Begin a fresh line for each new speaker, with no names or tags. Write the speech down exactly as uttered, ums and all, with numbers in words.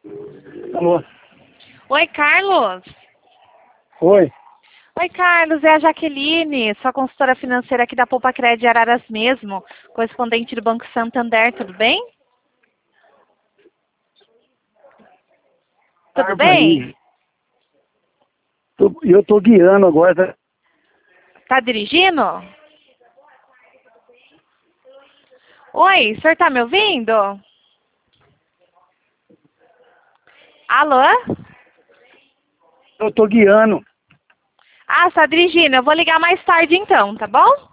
Alô?
Oi, Carlos.
Oi.
Oi, Carlos, é a Jaqueline, sua consultora financeira aqui da Poupa Cred Araras mesmo, correspondente do Banco Santander, tudo bem? Tudo
Ah,
bem?
Tô- Eu tô guiando agora.
Tá dirigindo? Oi, o senhor tá me ouvindo? Alô?
Eu tô guiando.
Ah, você tá dirigindo, eu vou ligar mais tarde então, tá bom?